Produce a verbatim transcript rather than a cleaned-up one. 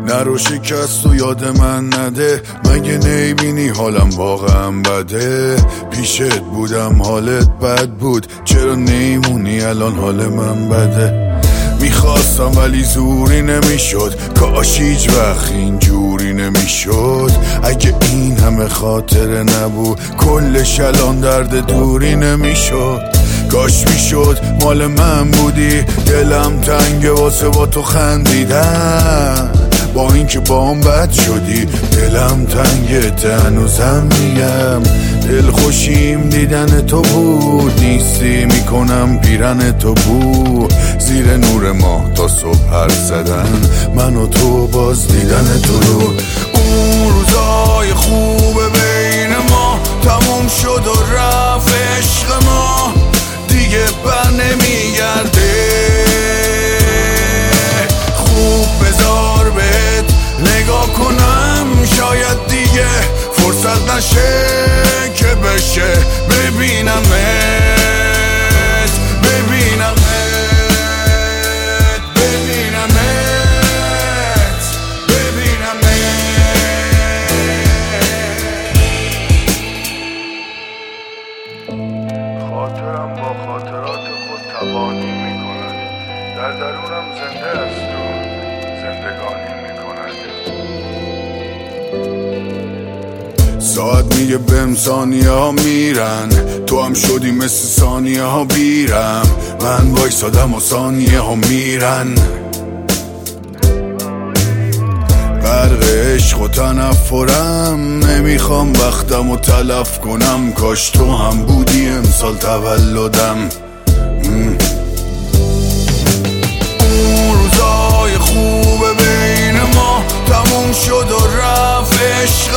نرو شکست و یاد من نده، مگه نمیبینی حالم واقعا بده؟ پیشت بودم حالت بد بود، چرا نیمونی الان حال من بده؟ میخواستم ولی زوری نمیشد، کاش هیچ وقت اینجوری نمیشد. اگه این همه خاطره نبود کلش الان درد دوری نمیشد. کاش میشد مال من بودی، دلم تنگه واسه با تو خندیدن، با اینکه با هم بد شدی دلم تنگه هنوزم میگم دل خوشیم دیدن تو بود، نیستی میکنم پیرن تو بود. زیر نور ماه تا صبح حرف زدن، من و تو باز دیدن تو رو. اون روزای خوب بین ما تموم شد و رفت عشق ما، دیگه بر نمیگرده. خوب بذار بهت نگاه کنم، شاید دیگه فرصت نشه که بشه ببینمت، ببینمت، ببینمت، ببینمت. خاطرم با خاطرات خود تبانی میکند، در درونم زنده است و زندگانی میکند. ساعت میگه بهم ثانیه ها میرن، تو هم شدی مثل ثانیه ها بیرم. من وایسادم و ثانیه ها میرن، غرق عشق و تنفرم، نمیخوام وقتم و تلف کنم. کاش تو هم بودی امسال تولدم. اون روزای خوب بین ما تموم شد و رفت عشق